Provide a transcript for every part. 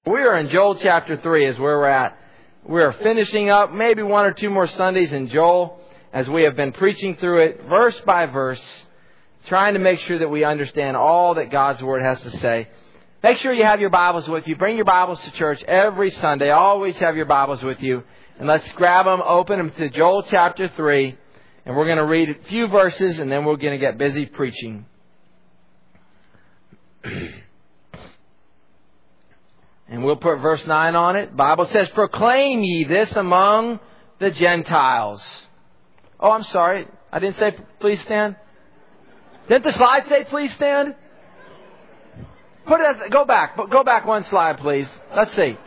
We are in Joel chapter 3 is where we're at. We are finishing up maybe one or two more Sundays in Joel as we have been preaching through it verse by verse, trying to make sure that we understand all that God's Word has to say. Make sure you have your Bibles with you. Bring your Bibles to church every Sunday. Always have your Bibles with you. And let's grab them, open them to Joel chapter 3. And we're going to read a few verses and then we're going to get busy preaching. And we'll put verse 9 on it. The Bible says, "Proclaim ye this among the Gentiles." Oh, I'm sorry. I didn't say please stand. Didn't the slide say please stand? Put it. Go back. Go back one slide, please. Let's see.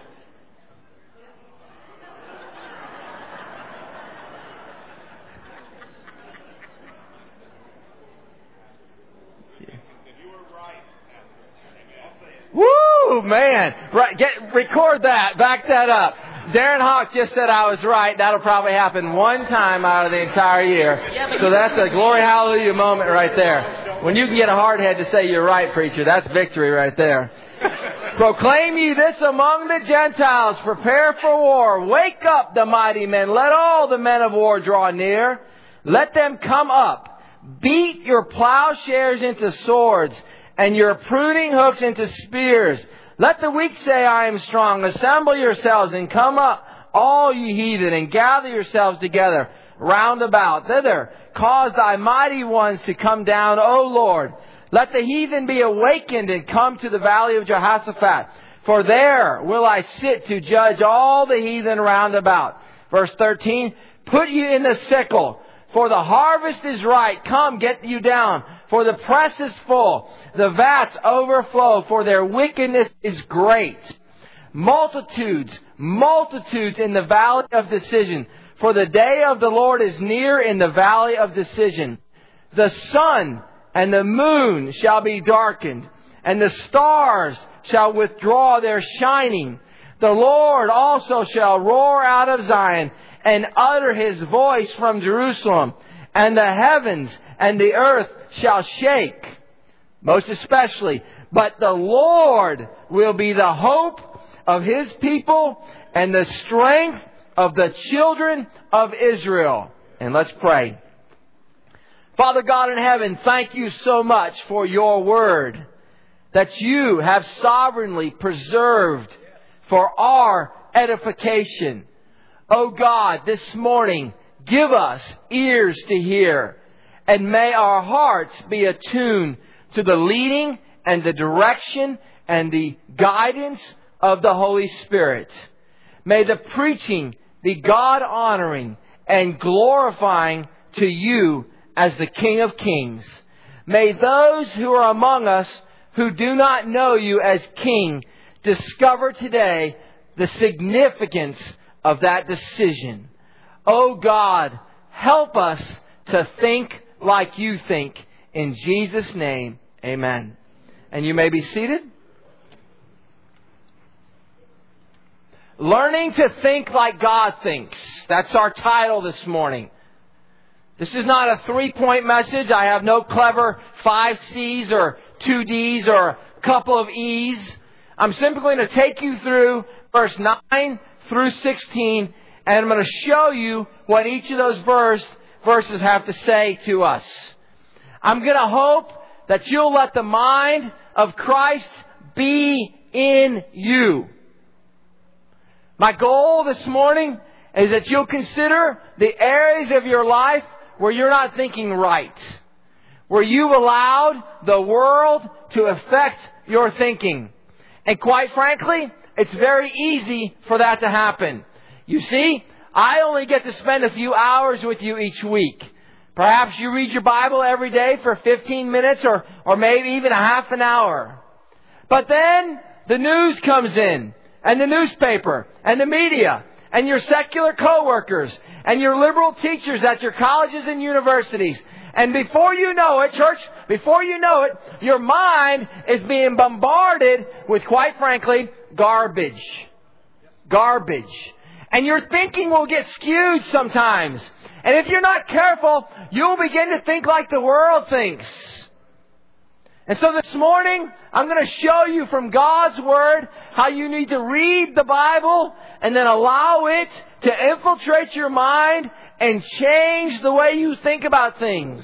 Woo, man. Right, record that. Back that up. Darren Hawk just said I was right. That'll probably happen one time out of the entire year. So that's a glory hallelujah moment right there. When you can get a hard head to say you're right, preacher, that's victory right there. "Proclaim ye this among the Gentiles. Prepare for war. Wake up the mighty men. Let all the men of war draw near. Let them come up. Beat your plowshares into swords and your pruning hooks into spears. Let the weak say, I am strong. Assemble yourselves and come up, all ye heathen, and gather yourselves together round about. Thither cause thy mighty ones to come down, O Lord. Let the heathen be awakened and come to the valley of Jehoshaphat. For there will I sit to judge all the heathen round about." Verse 13, "Put you in the sickle, for the harvest is ripe. Come, get you down, for the press is full. The vats overflow, for their wickedness is great. Multitudes, multitudes in the valley of decision. For the day of the Lord is near in the valley of decision. The sun and the moon shall be darkened, and the stars shall withdraw their shining. The Lord also shall roar out of Zion and utter His voice from Jerusalem, and the heavens and the earth shall shake." Most especially, "But the Lord will be the hope of His people and the strength of the children of Israel." And let's pray. Father God in heaven, thank you so much for your word that you have sovereignly preserved for our edification. Oh God, this morning, give us ears to hear, and may our hearts be attuned to the leading and the direction and the guidance of the Holy Spirit. May the preaching be God-honoring and glorifying to you as the King of Kings. May those who are among us who do not know you as King discover today the significance of that decision. Oh God, help us to think like you think. In Jesus' name, amen. And you may be seated. Learning to think like God thinks. That's our title this morning. This is not a 3-point message. I have no clever 5 C's or 2 D's or a couple of E's. I'm simply going to take you through verse 9 through 16, and I'm going to show you what each of those verses have to say to us. I'm going to hope that you'll let the mind of Christ be in you. My goal this morning is that you'll consider the areas of your life where you're not thinking right, where you've allowed the world to affect your thinking. And quite frankly, it's very easy for that to happen. You see, I only get to spend a few hours with you each week. Perhaps you read your Bible every day for 15 minutes or maybe even a half an hour. But then the news comes in, and the newspaper, and the media, and your secular co-workers, and your liberal teachers at your colleges and universities. And before you know it, church, before you know it, your mind is being bombarded with, quite frankly, garbage. Garbage. And your thinking will get skewed sometimes. And if you're not careful, you'll begin to think like the world thinks. And so this morning, I'm going to show you from God's Word how you need to read the Bible and then allow it to infiltrate your mind and change the way you think about things.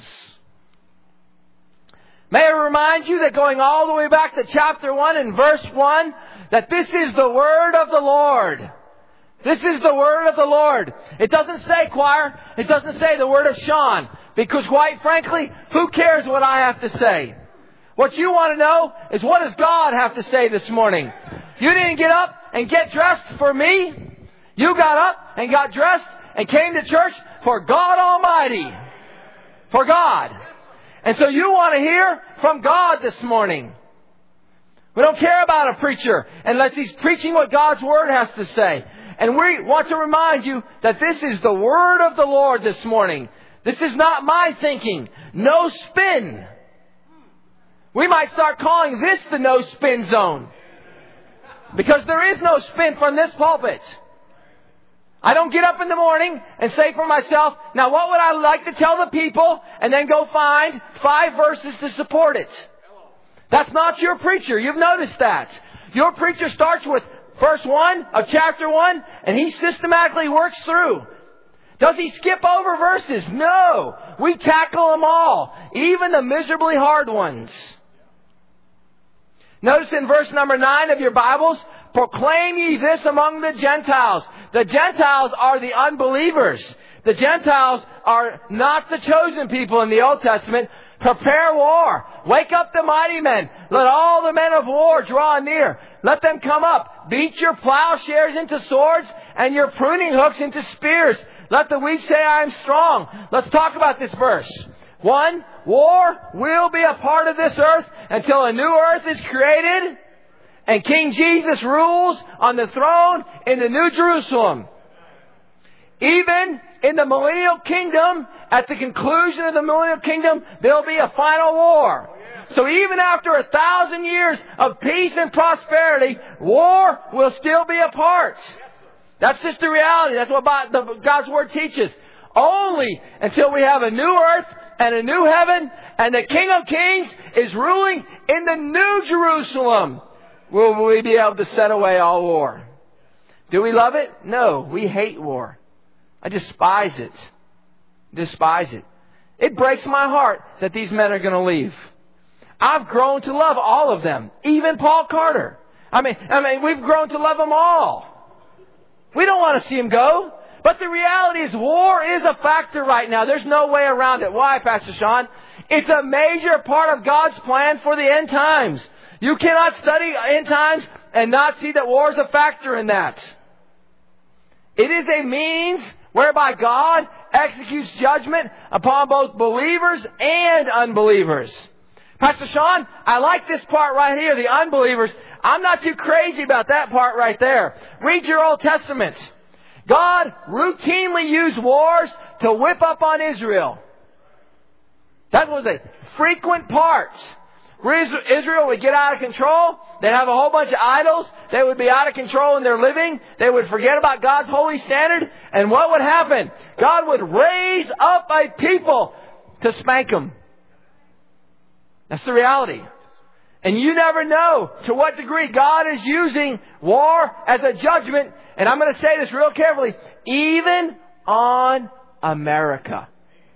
May I remind you that going all the way back to chapter 1 and verse 1, that this is the word of the Lord. This is the word of the Lord. It doesn't say, choir, it doesn't say the word of Sean. Because quite frankly, who cares what I have to say? What you want to know is, what does God have to say this morning? You didn't get up and get dressed for me. You got up and got dressed and came to church for God Almighty. For God. And so you want to hear from God this morning. We don't care about a preacher unless he's preaching what God's Word has to say. And we want to remind you that this is the Word of the Lord this morning. This is not my thinking. No spin. We might start calling this the no spin zone. Because there is no spin from this pulpit. I don't get up in the morning and say for myself, now what would I like to tell the people? And then go find 5 verses to support it. That's not your preacher. You've noticed that. Your preacher starts with verse 1 of chapter 1 and he systematically works through. Does he skip over verses? No. We tackle them all. Even the miserably hard ones. Notice in verse number 9 of your Bibles, proclaim ye this among the Gentiles. The Gentiles are the unbelievers. The Gentiles are not the chosen people in the Old Testament. Prepare war. Wake up the mighty men. Let all the men of war draw near. Let them come up. Beat your plowshares into swords and your pruning hooks into spears. Let the weak say, I am strong. Let's talk about this verse. 1, war will be a part of this earth until a new earth is created and King Jesus rules on the throne in the New Jerusalem. Even in the millennial kingdom, at the conclusion of the millennial kingdom, there'll be a final war. So even after 1,000 years of peace and prosperity, war will still be a part. That's just the reality. That's what God's Word teaches. Only until we have a new earth and a new heaven and the King of Kings is ruling in the New Jerusalem will we be able to set away all war. Do we love it? No, we hate war. I despise it. Despise it. It breaks my heart that these men are going to leave. I've grown to love all of them. Even Paul Carter. I mean, we've grown to love them all. We don't want to see them go. But the reality is war is a factor right now. There's no way around it. Why, Pastor Sean? It's a major part of God's plan for the end times. You cannot study end times and not see that war is a factor in that. It is a means whereby God executes judgment upon both believers and unbelievers. Pastor Sean, I like this part right here, the unbelievers. I'm not too crazy about that part right there. Read your Old Testament. God routinely used wars to whip up on Israel. That was a frequent part. Israel would get out of control. They'd have a whole bunch of idols. They would be out of control in their living. They would forget about God's holy standard. And what would happen? God would raise up a people to spank them. That's the reality. And you never know to what degree God is using war as a judgment. And I'm going to say this real carefully. Even on America.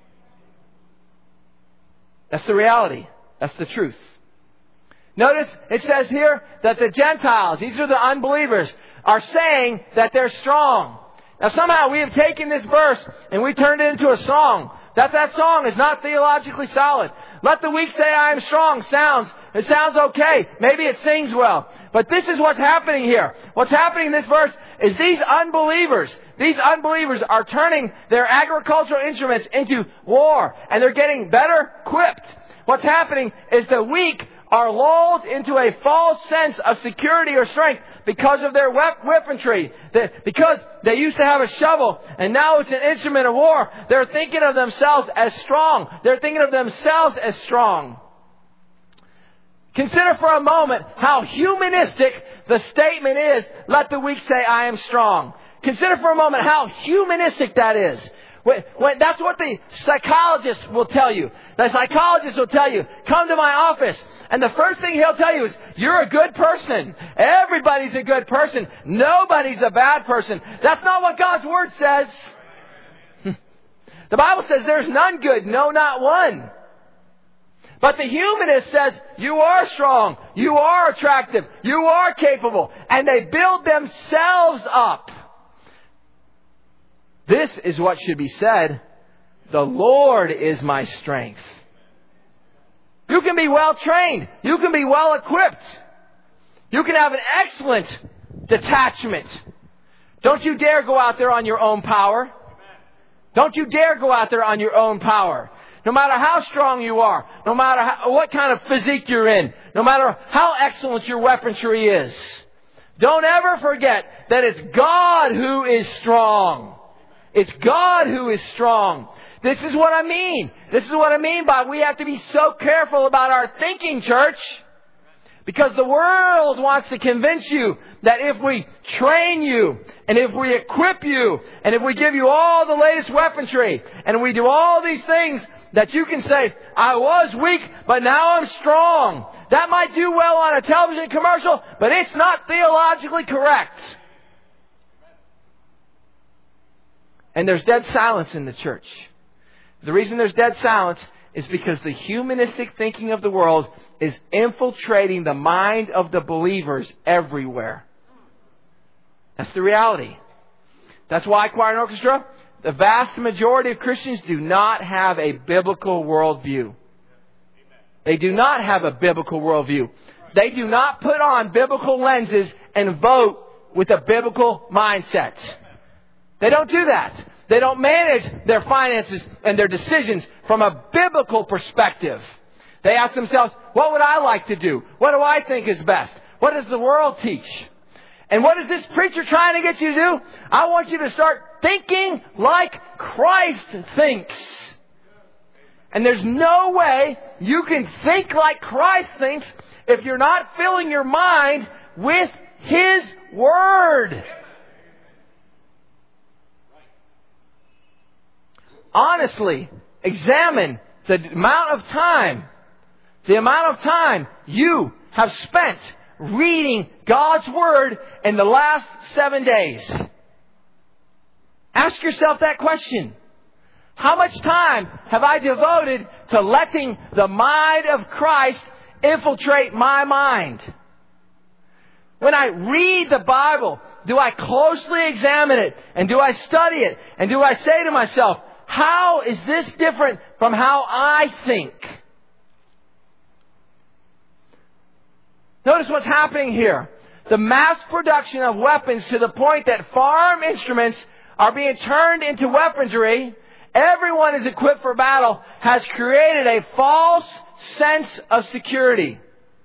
That's the reality. That's the truth. Notice it says here that the Gentiles, these are the unbelievers, are saying that they're strong. Now somehow we have taken this verse and we turned it into a song. That song is not theologically solid. Let the weak say I am strong it sounds okay. Maybe it sings well. But this is what's happening here. What's happening in this verse is these unbelievers are turning their agricultural instruments into war. And they're getting better equipped. What's happening is the weak are lulled into a false sense of security or strength because of their weaponry. Because they used to have a shovel and now it's an instrument of war. They're thinking of themselves as strong. Consider for a moment how humanistic the statement is, let the weak say I am strong. Consider for a moment how humanistic that is. That's what the psychologist will tell you. The psychologist will tell you, come to my office. And the first thing he'll tell you is, you're a good person. Everybody's a good person. Nobody's a bad person. That's not what God's Word says. The Bible says there's none good, no, not one. But the humanist says, you are strong, you are attractive, you are capable. And they build themselves up. This is what should be said. The Lord is my strength. You can be well trained. You can be well equipped. You can have an excellent detachment. Don't you dare go out there on your own power. Don't you dare go out there on your own power. No matter how strong you are, no matter what kind of physique you're in, no matter how excellent your weaponry is, don't ever forget that it's God who is strong. It's God who is strong. This is what I mean. This is what I mean by we have to be so careful about our thinking, church. Because the world wants to convince you that if we train you, and if we equip you, and if we give you all the latest weaponry, and we do all these things, that you can say, I was weak, but now I'm strong. That might do well on a television commercial, but it's not theologically correct. And there's dead silence in the church. The reason there's dead silence is because the humanistic thinking of the world is infiltrating the mind of the believers everywhere. That's the reality. That's why, choir and orchestra, the vast majority of Christians do not have a biblical worldview. They do not have a biblical worldview. They do not put on biblical lenses and vote with a biblical mindset. They don't do that. They don't manage their finances and their decisions from a biblical perspective. They ask themselves, what would I like to do? What do I think is best? What does the world teach? And what is this preacher trying to get you to do? I want you to start thinking like Christ thinks. And there's no way you can think like Christ thinks if you're not filling your mind with His Word. Honestly, examine the amount of time you have spent reading God's Word in the last 7 days. Ask yourself that question. How much time have I devoted to letting the mind of Christ infiltrate my mind? When I read the Bible, do I closely examine it? And do I study it? And do I say to myself, how is this different from how I think? Notice what's happening here. The mass production of weapons to the point that farm instruments are being turned into weaponry. Everyone is equipped for battle, has created a false sense of security.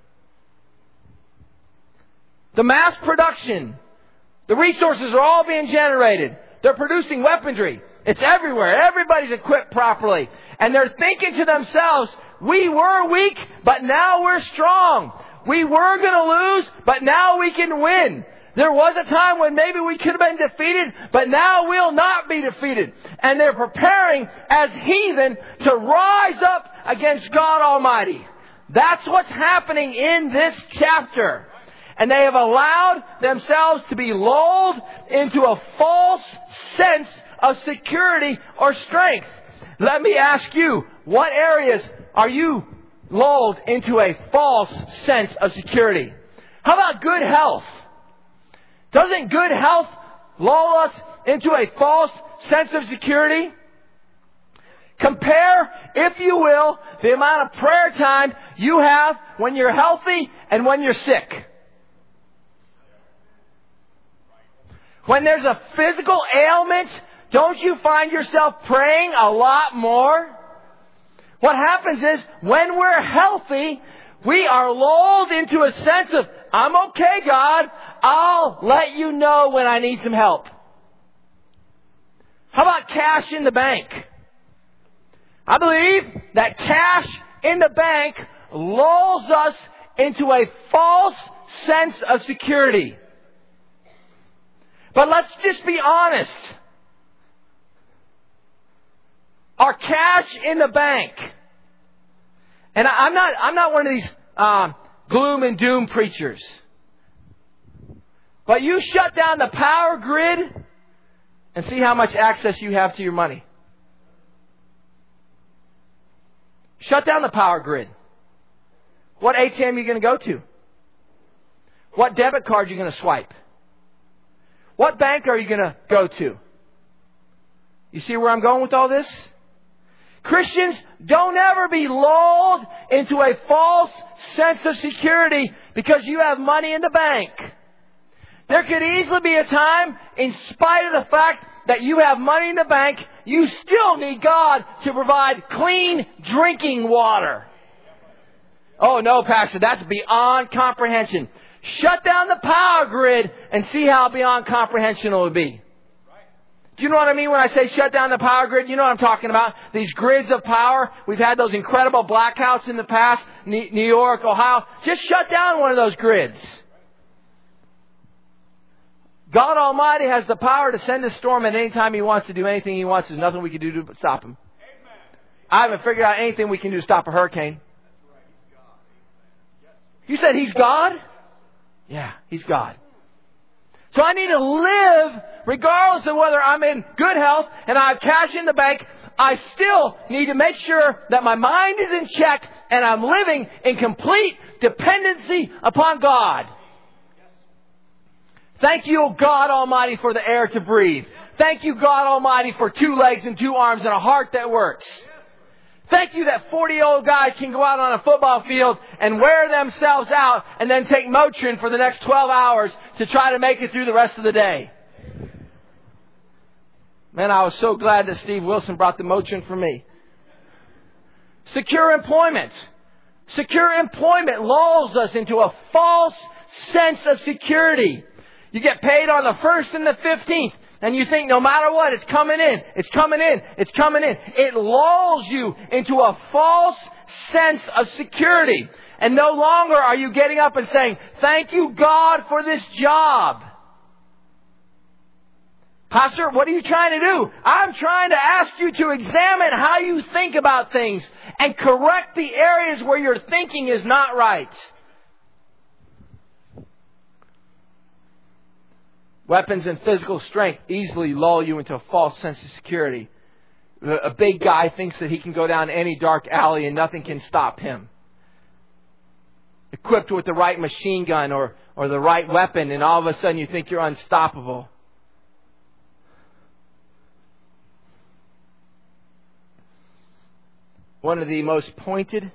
The mass production, the resources are all being generated. They're producing weaponry. It's everywhere. Everybody's equipped properly. And they're thinking to themselves, we were weak, but now we're strong. We were going to lose, but now we can win. There was a time when maybe we could have been defeated, but now we'll not be defeated. And they're preparing as heathen to rise up against God Almighty. That's what's happening in this chapter. And they have allowed themselves to be lulled into a false sense of security or strength. Let me ask you, what areas are you lulled into a false sense of security? How about good health? Doesn't good health lull us into a false sense of security? Compare, if you will, the amount of prayer time you have when you're healthy and when you're sick. When there's a physical ailment, don't you find yourself praying a lot more? What happens is, when we're healthy, we are lulled into a sense of, I'm okay, God. I'll let you know when I need some help. How about cash in the bank? I believe that cash in the bank lulls us into a false sense of security. But let's just be honest. Our cash in the bank. And I'm not one of these gloom and doom preachers. But you shut down the power grid and see how much access you have to your money. Shut down the power grid. What ATM are you going to go to? What debit card are you going to swipe? What bank are you going to go to? You see where I'm going with all this? Christians, don't ever be lulled into a false sense of security because you have money in the bank. There could easily be a time, in spite of the fact that you have money in the bank, you still need God to provide clean drinking water. Oh no, Pastor, that's beyond comprehension. Shut down the power grid and see how beyond comprehension it will be. Do you know what I mean when I say shut down the power grid? You know what I'm talking about. These grids of power. We've had those incredible blackouts in the past. New York, Ohio. Just shut down one of those grids. God Almighty has the power to send a storm at any time He wants to do anything He wants. There's nothing we can do to stop Him. I haven't figured out anything we can do to stop a hurricane. You said He's God? Yeah, He's God. So I need to live, regardless of whether I'm in good health and I have cash in the bank, I still need to make sure that my mind is in check and I'm living in complete dependency upon God. Thank you, God Almighty, for the air to breathe. Thank you, God Almighty, for 2 legs and 2 arms and a heart that works. Thank you that 40-year-old guys can go out on a football field and wear themselves out and then take Motrin for the next 12 hours to try to make it through the rest of the day. Man, I was so glad that Steve Wilson brought the Motrin for me. Secure employment. Secure employment lulls us into a false sense of security. You get paid on the 1st and the 15th. And you think no matter what, it's coming in, it's coming in, it's coming in. It lulls you into a false sense of security. And no longer are you getting up and saying, thank you, God, for this job. Pastor, what are you trying to do? I'm trying to ask you to examine how you think about things and correct the areas where your thinking is not right. Weapons and physical strength easily lull you into a false sense of security. A big guy thinks that he can go down any dark alley and nothing can stop him. Equipped with the right machine gun or the right weapon, and all of a sudden you think you're unstoppable. One of the most pointed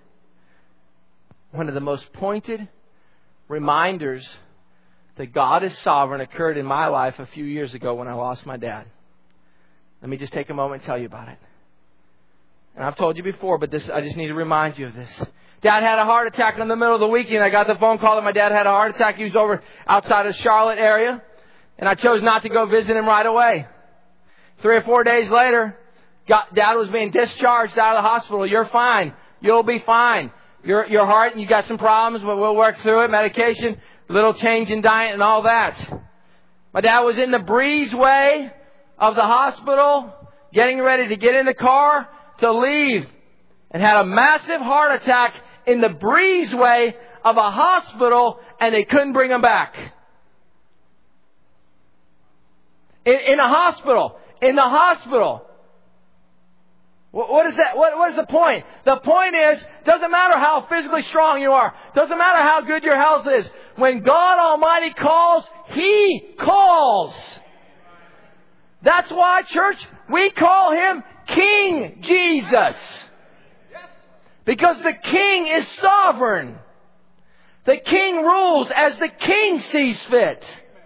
reminders that God is sovereign occurred in my life a few years ago when I lost my dad. Let me just take a moment and tell you about it. And I've told you before, but I just need to remind you of this. Dad had a heart attack in the middle of the weekend. I got the phone call that my dad had a heart attack. He was over outside of Charlotte area. And I chose not to go visit him right away. 3 or 4 days later, Dad was being discharged out of the hospital. You're fine. You'll be fine. Your heart, you got some problems, but we'll work through it. Medication. Little change in diet and all that. My dad was in the breezeway of the hospital, getting ready to get in the car to leave, and had a massive heart attack in the breezeway of a hospital, and they couldn't bring him back. In a hospital. In the hospital. What is that? What is the point? The point is, doesn't matter how physically strong you are. Doesn't matter how good your health is. When God Almighty calls, He calls. That's why, church, we call Him King Jesus. Because the King is sovereign. The King rules as the King sees fit.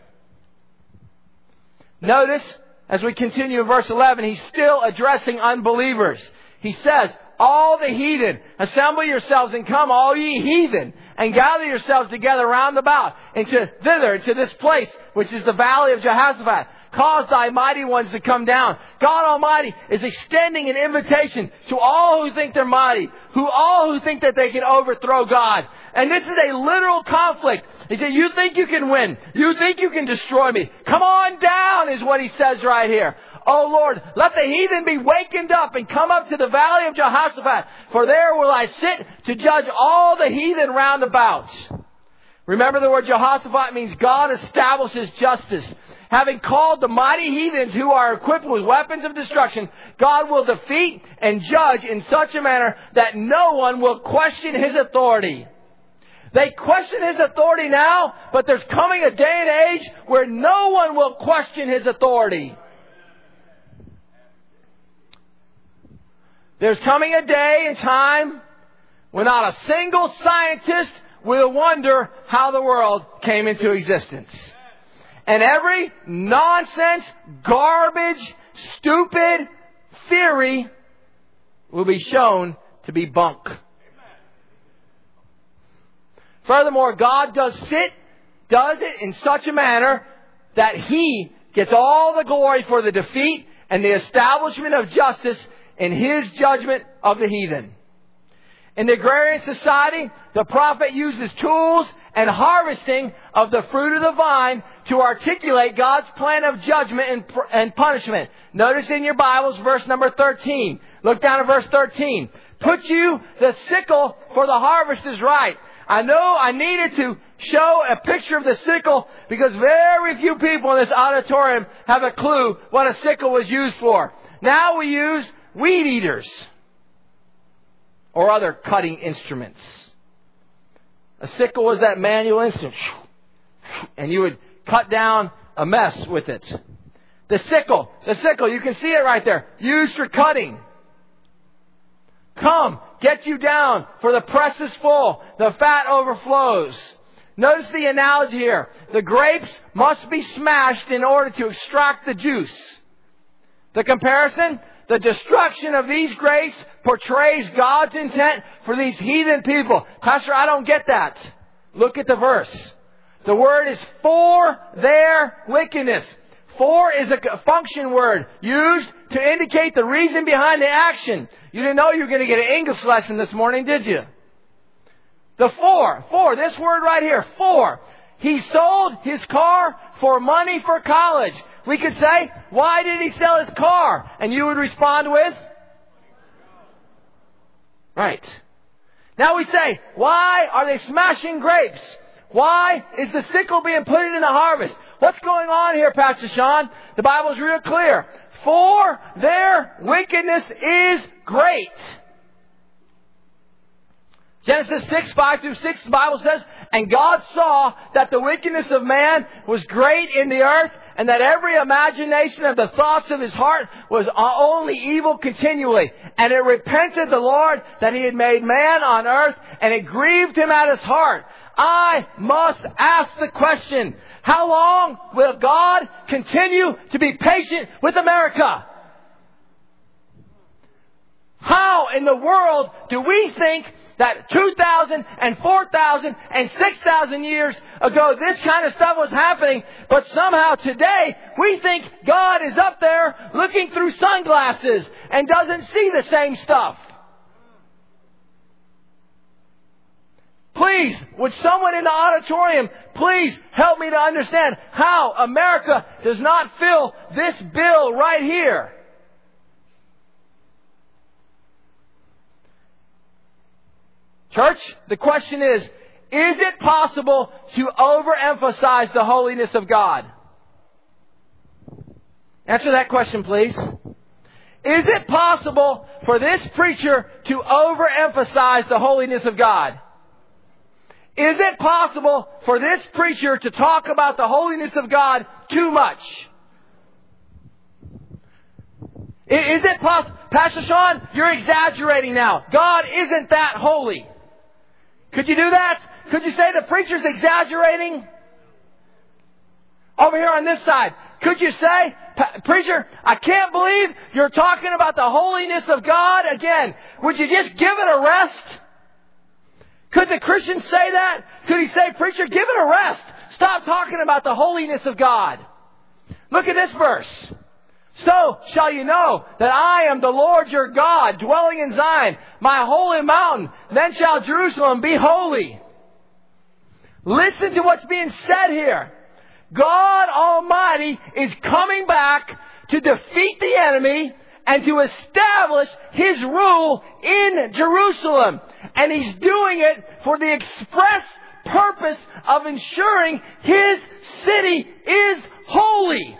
Notice, as we continue in verse 11, He's still addressing unbelievers. He says, all the heathen, assemble yourselves and come, all ye heathen, and gather yourselves together round about into this place, which is the valley of Jehoshaphat. Cause thy mighty ones to come down. God Almighty is extending an invitation to all who think they're mighty, all who think that they can overthrow God. And this is a literal conflict. He said, you think you can win. You think you can destroy me. Come on down is what He says right here. O Lord, let the heathen be wakened up and come up to the valley of Jehoshaphat, for there will I sit to judge all the heathen round about. Remember, the word Jehoshaphat means God establishes justice. Having called the mighty heathens who are equipped with weapons of destruction, God will defeat and judge in such a manner that no one will question His authority. They question His authority now, but there's coming a day and age where no one will question His authority. There's coming a day and time when not a single scientist will wonder how the world came into existence. And every nonsense, garbage, stupid theory will be shown to be bunk. Furthermore, God does it in such a manner that He gets all the glory for the defeat and the establishment of justice in His judgment of the heathen. In the agrarian society, the prophet uses tools and harvesting of the fruit of the vine to articulate God's plan of judgment and punishment. Notice in your Bibles verse number 13. Look down at verse 13. Put you the sickle, for the harvest is ripe. I know I needed to show a picture of the sickle because very few people in this auditorium have a clue what a sickle was used for. Now we use weed eaters or other cutting instruments. A sickle was that manual instrument. And you would cut down a mess with it. The sickle, you can see it right there. Used for cutting. Come, get you down, for the press is full. The fat overflows. Notice the analogy here. The grapes must be smashed in order to extract the juice. The comparison? The destruction of these grapes portrays God's intent for these heathen people. Pastor, I don't get that. Look at the verse. The word is for their wickedness. For is a function word used to indicate the reason behind the action. You didn't know you were going to get an English lesson this morning, did you? The for, this word right here, for. He sold his car for money for college. We could say, why did he sell his car? And you would respond with? Right. Now we say, why are they smashing grapes? Why is the sickle being put in the harvest? What's going on here, Pastor Sean? The Bible's real clear. For their wickedness is great. Genesis 6, 5-6, the Bible says, and God saw that the wickedness of man was great in the earth, and that every imagination of the thoughts of his heart was only evil continually. And it repented the Lord that He had made man on earth, and it grieved Him at His heart. I must ask the question, how long will God continue to be patient with America? How in the world do we think that 2,000 and 4,000 and 6,000 years ago this kind of stuff was happening, but somehow today we think God is up there looking through sunglasses and doesn't see the same stuff? Please, would someone in the auditorium please help me to understand how America does not fill this bill right here? Church, the question is it possible to overemphasize the holiness of God? Answer that question, please. Is it possible for this preacher to overemphasize the holiness of God? Is it possible for this preacher to talk about the holiness of God too much? Is it possible? Pastor Sean, you're exaggerating now. God isn't that holy. Could you do that? Could you say the preacher's exaggerating? Over here on this side. Could you say, preacher, I can't believe you're talking about the holiness of God again. Would you just give it a rest? Could the Christian say that? Could he say, preacher, give it a rest. Stop talking about the holiness of God. Look at this verse. So shall you know that I am the Lord your God, dwelling in Zion, my holy mountain. Then shall Jerusalem be holy. Listen to what's being said here. God Almighty is coming back to defeat the enemy and to establish His rule in Jerusalem. And He's doing it for the express purpose of ensuring His city is holy.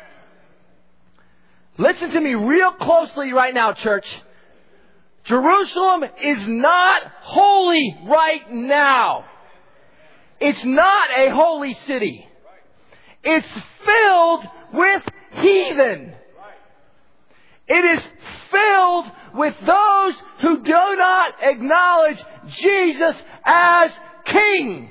Listen to me real closely right now, church. Jerusalem is not holy right now. It's not a holy city. It's filled with heathen. It is filled with those who do not acknowledge Jesus as King.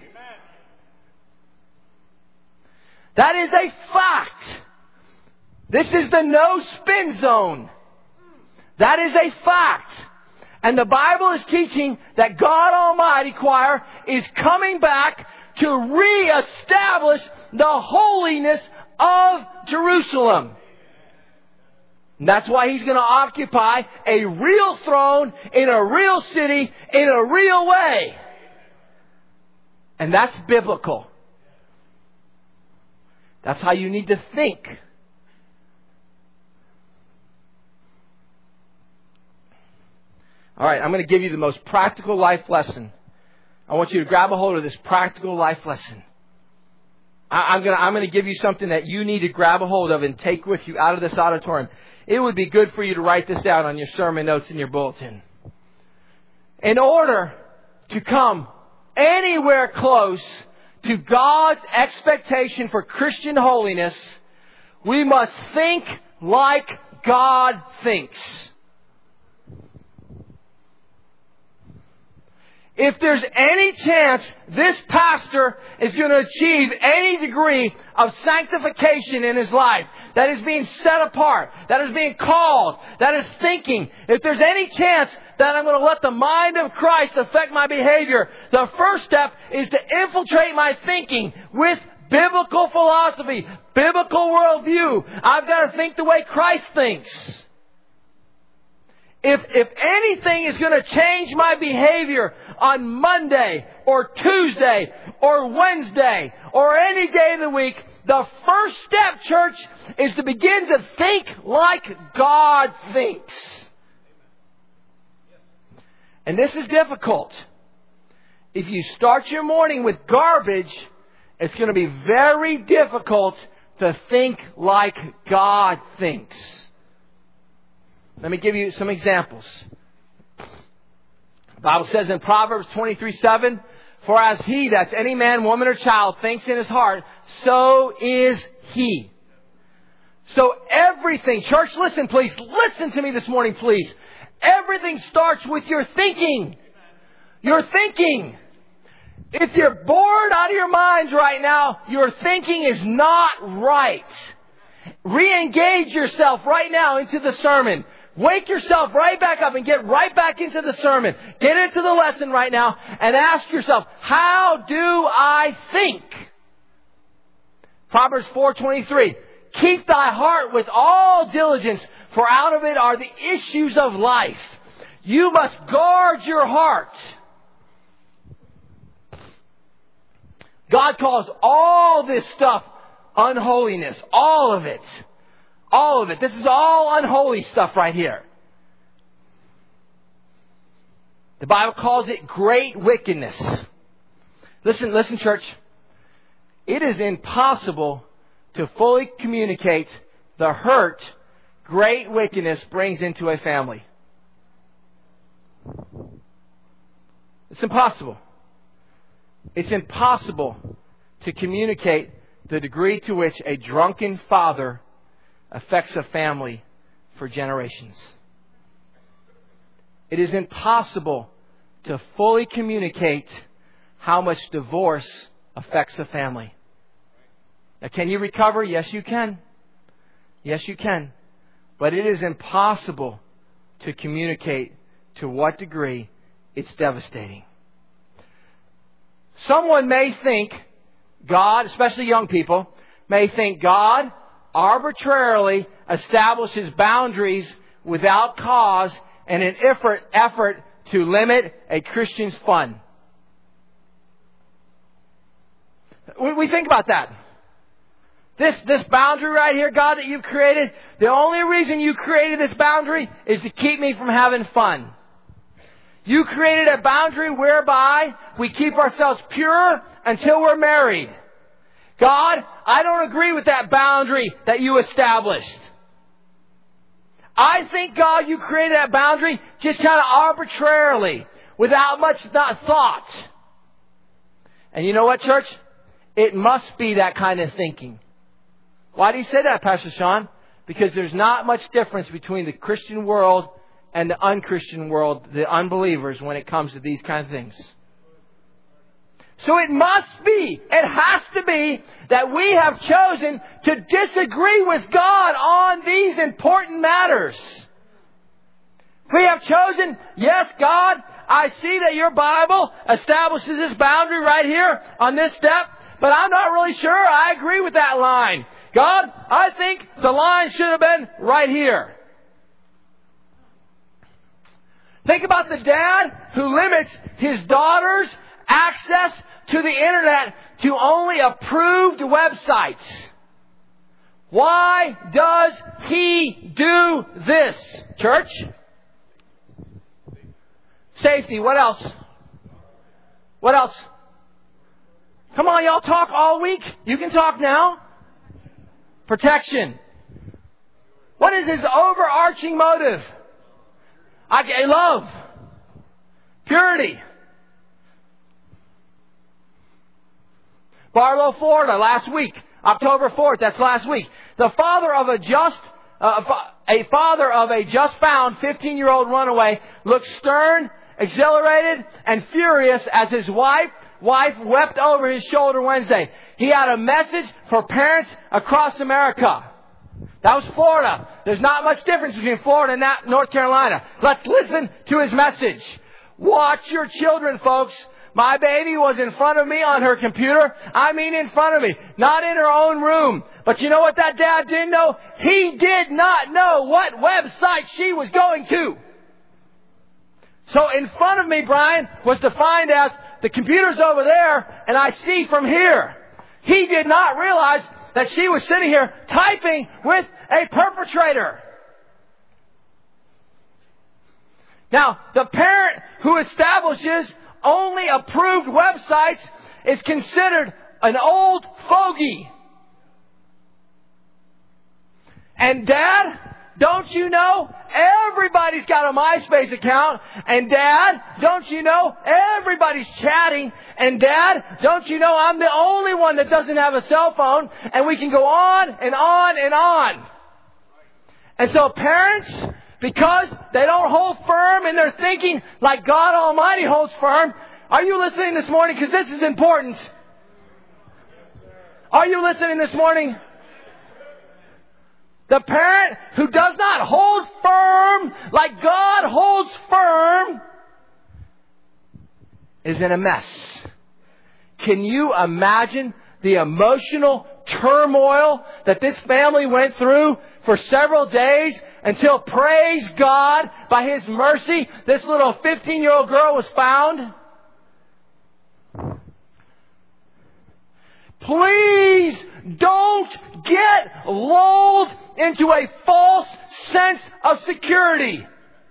That is a fact. This is the no spin zone. That is a fact. And the Bible is teaching that God Almighty, choir, is coming back to reestablish the holiness of Jerusalem. And that's why He's going to occupy a real throne in a real city in a real way. And that's biblical. That's how you need to think. All right, I'm going to give you the most practical life lesson. I want you to grab a hold of this practical life lesson. I'm going to give you something that you need to grab a hold of and take with you out of this auditorium. It would be good for you to write this down on your sermon notes in your bulletin. In order to come anywhere close to God's expectation for Christian holiness, we must think like God thinks. If there's any chance this pastor is going to achieve any degree of sanctification in his life, that is being set apart, that is being called, that is thinking, if there's any chance that I'm going to let the mind of Christ affect my behavior, the first step is to infiltrate my thinking with biblical philosophy, biblical worldview. I've got to think the way Christ thinks. If anything is going to change my behavior on Monday or Tuesday or Wednesday or any day of the week, the first step, church, is to begin to think like God thinks. And this is difficult. If you start your morning with garbage, it's going to be very difficult to think like God thinks. Let me give you some examples. The Bible says in Proverbs 23:7, "For as he," that's any man, woman, or child, thinks in his heart, so is he. So everything, church, listen please, listen to me this morning please. Everything starts with your thinking. Your thinking. If you're bored out of your minds right now, your thinking is not right. Re-engage yourself right now into the sermon. Wake yourself right back up and get right back into the sermon. Get into the lesson right now and ask yourself, how do I think? Proverbs 4:23. "Keep thy heart with all diligence, for out of it are the issues of life." You must guard your heart. God calls all this stuff unholiness. All of it. All of it. This is all unholy stuff right here. The Bible calls it great wickedness. Listen, church. It is impossible to fully communicate the hurt great wickedness brings into a family. It's impossible. It's impossible to communicate the degree to which a drunken father affects a family for generations. It is impossible to fully communicate how much divorce affects a family. Now, can you recover? Yes, you can. Yes, you can. But it is impossible to communicate to what degree it's devastating. Someone may think God, especially young people, may think God arbitrarily establishes boundaries without cause in an effort to limit a Christian's fun. We think about that. This boundary right here, God, that you've created, the only reason you created this boundary is to keep me from having fun. You created a boundary whereby we keep ourselves pure until we're married. God, I don't agree with that boundary that you established. I think, God, you created that boundary just kind of arbitrarily, without much thought. And you know what, church? It must be that kind of thinking. Why do you say that, Pastor Sean? Because there's not much difference between the Christian world and the unchristian world, the unbelievers, when it comes to these kind of things. So it must be, it has to be, that we have chosen to disagree with God on these important matters. We have chosen, yes, God, I see that your Bible establishes this boundary right here on this step, but I'm not really sure I agree with that line. God, I think the line should have been right here. Think about the dad who limits his daughter's access to the internet to only approved websites. Why does he do this, church? Safety. What else? What else? Come on, y'all talk all week. You can talk now. Protection. What is his overarching motive? Love. Purity. Barlow, Florida, last week, October 4th, that's last week. The father of a just found 15-year-old runaway looked stern, exhilarated, and furious as his wife wept over his shoulder Wednesday. He had a message for parents across America. That was Florida. There's not much difference between Florida and North Carolina. Let's listen to his message. Watch your children, folks. My baby was in front of me on her computer. I mean in front of me. Not in her own room. But you know what that dad didn't know? He did not know what website she was going to. So in front of me, Brian, was defined as the computer's over there and I see from here. He did not realize that she was sitting here typing with a perpetrator. Now, the parent who establishes only approved websites is considered an old fogey. And Dad, don't you know everybody's got a MySpace account? And Dad, don't you know everybody's chatting? And Dad, don't you know I'm the only one that doesn't have a cell phone? And we can go on and on and on. And so parents, because they don't hold firm in their thinking like God Almighty holds firm. Are you listening this morning? Because this is important. Are you listening this morning? The parent who does not hold firm like God holds firm is in a mess. Can you imagine the emotional turmoil that this family went through for several days until, praise God, by His mercy, this little 15-year-old girl was found? Please don't get lulled into a false sense of security.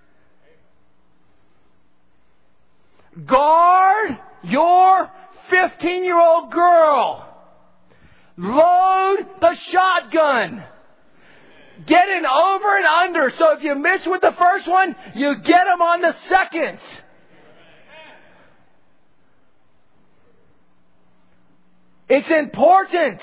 Guard your 15-year-old girl. Load the shotgun. Get an over and under. So if you miss with the first one, you get them on the second. It's important.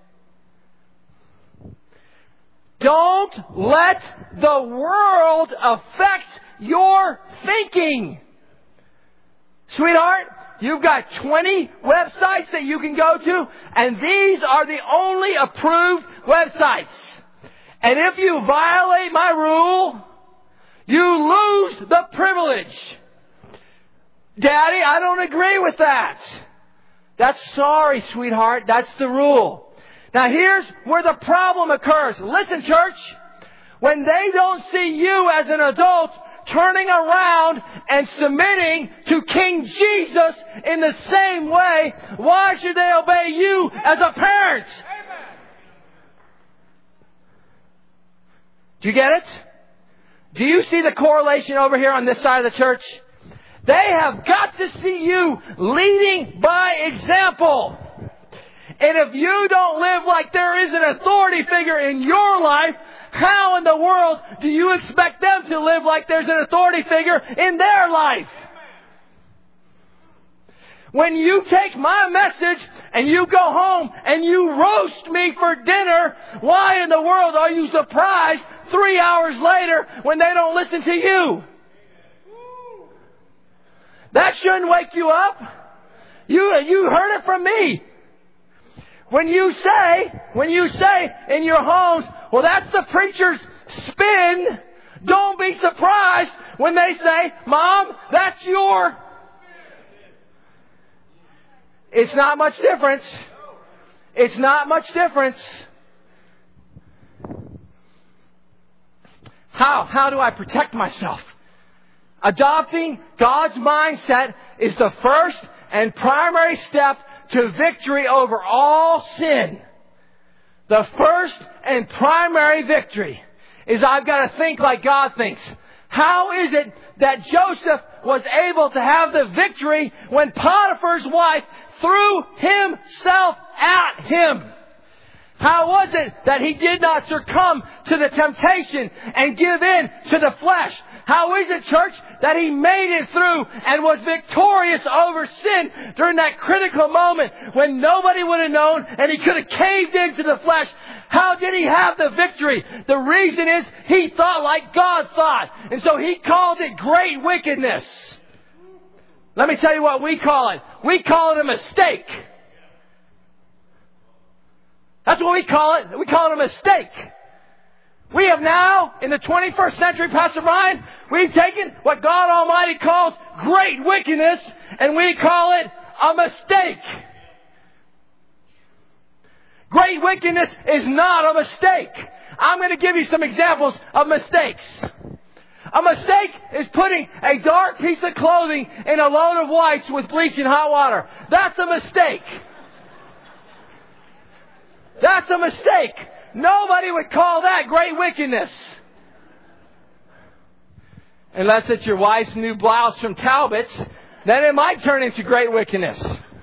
Don't let the world affect your thinking. Sweetheart, you've got 20 websites that you can go to, and these are the only approved websites. And if you violate my rule, you lose the privilege. Daddy, I don't agree with that. That's sorry, sweetheart. That's the rule. Now here's where the problem occurs. Listen, church. When they don't see you as an adult turning around and submitting to King Jesus in the same way, why should they obey you as a parent? Do you get it? Do you see the correlation over here on this side of the church? They have got to see you leading by example. And if you don't live like there is an authority figure in your life, how in the world do you expect them to live like there's an authority figure in their life? When you take my message and you go home and you roast me for dinner, why in the world are you surprised 3 hours later when they don't listen to you? That shouldn't wake you up. You heard it from me. When you say in your homes, well, that's the preacher's spin, don't be surprised when they say, Mom, that's your... It's not much difference. It's not much difference. How do I protect myself? Adopting God's mindset is the first and primary step to victory over all sin. The first and primary victory is I've got to think like God thinks. How is it that Joseph was able to have the victory when Potiphar's wife threw himself at him? How was it that he did not succumb to the temptation and give in to the flesh? How is it, church, that he made it through and was victorious over sin during that critical moment when nobody would have known and he could have caved into the flesh? How did he have the victory? The reason is he thought like God thought. And so he called it great wickedness. Let me tell you what we call it. We call it a mistake. That's what we call it. We call it a mistake. We have now, in the 21st century, Pastor Brian, we've taken what God Almighty calls great wickedness, and we call it a mistake. Great wickedness is not a mistake. I'm going to give you some examples of mistakes. A mistake is putting a dark piece of clothing in a load of whites with bleach and hot water. That's a mistake. That's a mistake. Nobody would call that great wickedness. Unless it's your wife's new blouse from Talbot's, then it might turn into great wickedness.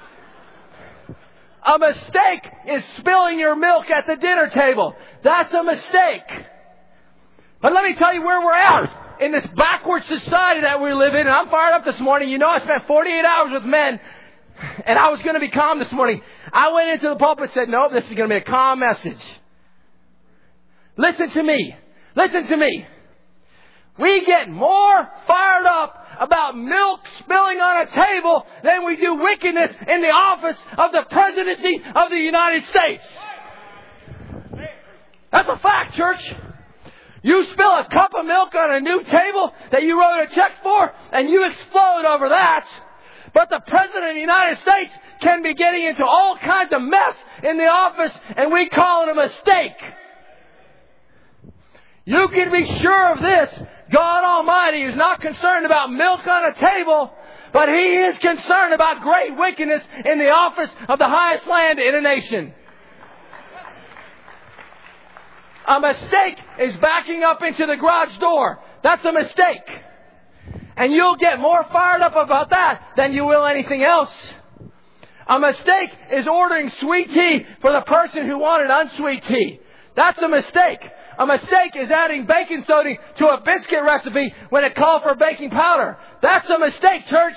A mistake is spilling your milk at the dinner table. That's a mistake. But let me tell you where we're at in this backward society that we live in. And I'm fired up this morning. You know, I spent 48 hours with men, and I was going to be calm this morning. I went into the pulpit and said, no, this is going to be a calm message. Listen to me. Listen to me. We get more fired up about milk spilling on a table than we do wickedness in the office of the presidency of the United States. That's a fact, church. You spill a cup of milk on a new table that you wrote a check for, and you explode over that. But the President of the United States can be getting into all kinds of mess in the office, and we call it a mistake. You can be sure of this. God Almighty is not concerned about milk on a table, but He is concerned about great wickedness in the office of the highest land in a nation. A mistake is backing up into the garage door. That's a mistake. And you'll get more fired up about that than you will anything else. A mistake is ordering sweet tea for the person who wanted unsweet tea. That's a mistake. A mistake is adding baking soda to a biscuit recipe when it called for baking powder. That's a mistake, church.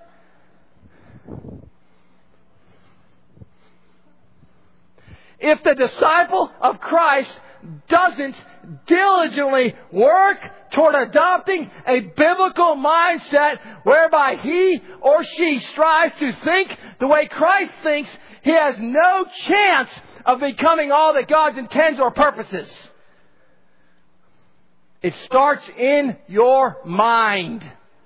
If the disciple of Christ doesn't diligently work toward adopting a biblical mindset whereby he or she strives to think the way Christ thinks, he has no chance of becoming all that God intends or purposes. It starts in your mind.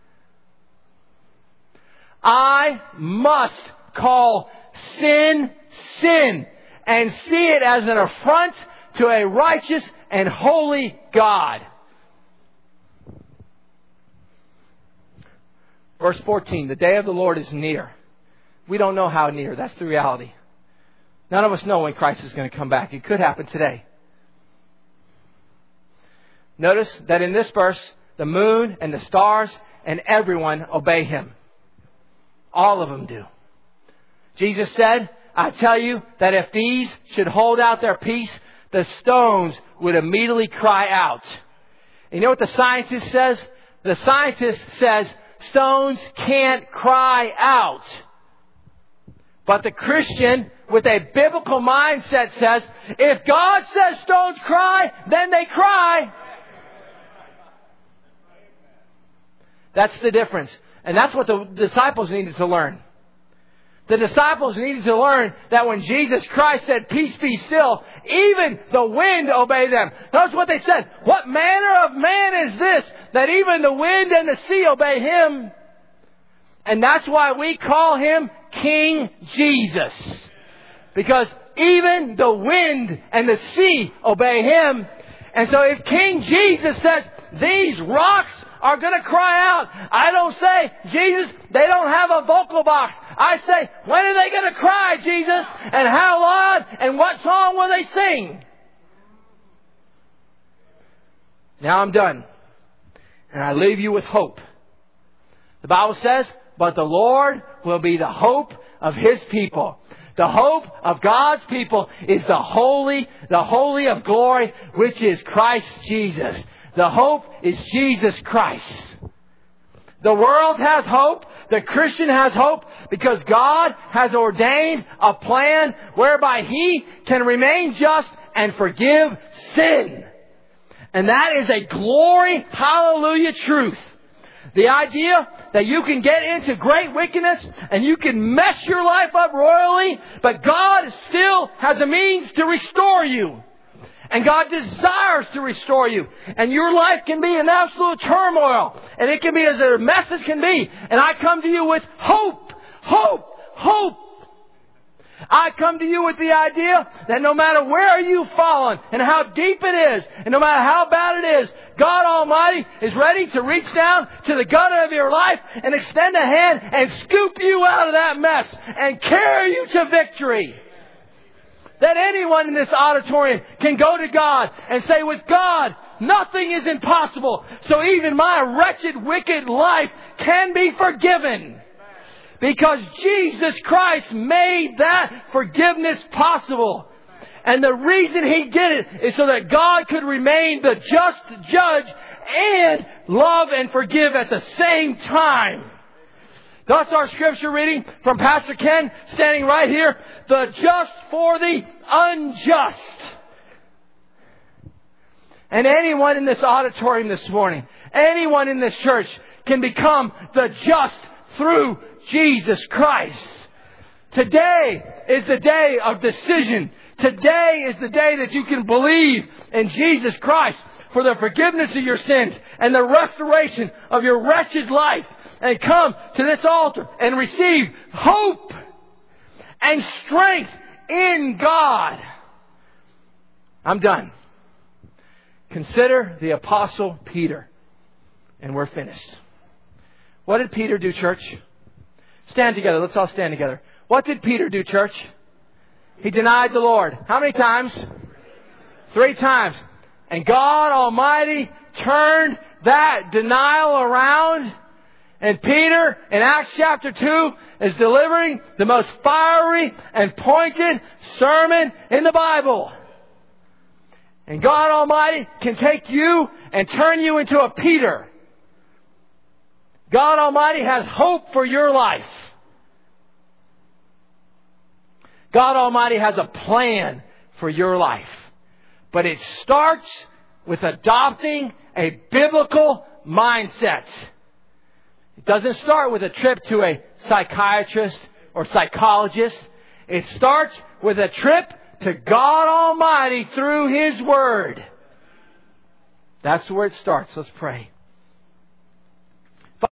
I must call sin, sin, and see it as an affront to a righteous and holy God. Verse 14, the day of the Lord is near. We don't know how near. That's the reality. None of us know when Christ is going to come back. It could happen today. Notice that in this verse, the moon and the stars and everyone obey Him. All of them do. Jesus said, I tell you that if these should hold out their peace, the stones would immediately cry out. You know what the scientist says? The scientist says stones can't cry out. But the Christian with a biblical mindset says, if God says stones cry, then they cry. That's the difference. And that's what the disciples needed to learn. The disciples needed to learn that when Jesus Christ said, peace be still, even the wind obeyed them. Notice what they said. What manner of man is this, that even the wind and the sea obey Him? And that's why we call Him King Jesus. Because even the wind and the sea obey Him. And so if King Jesus says, these rocks are going to cry out, I don't say, Jesus, they don't have a vocal box. I say, when are they going to cry, Jesus? And how loud? And what song will they sing? Now I'm done. And I leave you with hope. The Bible says, but the Lord will be the hope of His people. The hope of God's people is the Holy of glory, which is Christ Jesus. The hope is Jesus Christ. The world has hope. The Christian has hope because God has ordained a plan whereby He can remain just and forgive sin. And that is a glory, hallelujah, truth. The idea that you can get into great wickedness and you can mess your life up royally, but God still has a means to restore you. And God desires to restore you. And your life can be in absolute turmoil. And it can be as a mess as can be. And I come to you with hope. Hope. Hope. I come to you with the idea that no matter where you've fallen and how deep it is, and no matter how bad it is, God Almighty is ready to reach down to the gutter of your life and extend a hand and scoop you out of that mess and carry you to victory. That anyone in this auditorium can go to God and say, with God, nothing is impossible. So even my wretched, wicked life can be forgiven. Because Jesus Christ made that forgiveness possible. And the reason He did it is so that God could remain the just judge and love and forgive at the same time. Thus our scripture reading from Pastor Ken, standing right here, the just for the unjust. And anyone in this auditorium this morning, anyone in this church can become the just through Jesus Christ. Today is the day of decision. Today is the day that you can believe in Jesus Christ for the forgiveness of your sins and the restoration of your wretched life. And come to this altar and receive hope and strength in God. I'm done. Consider the Apostle Peter. And we're finished. What did Peter do, church? Stand together. Let's all stand together. What did Peter do, church? He denied the Lord. How many times? 3 times. And God Almighty turned that denial around. And Peter, in Acts chapter 2, is delivering the most fiery and pointed sermon in the Bible. And God Almighty can take you and turn you into a Peter. God Almighty has hope for your life. God Almighty has a plan for your life. But it starts with adopting a biblical mindset. It doesn't start with a trip to a psychiatrist or psychologist. It starts with a trip to God Almighty through His Word. That's where it starts. Let's pray.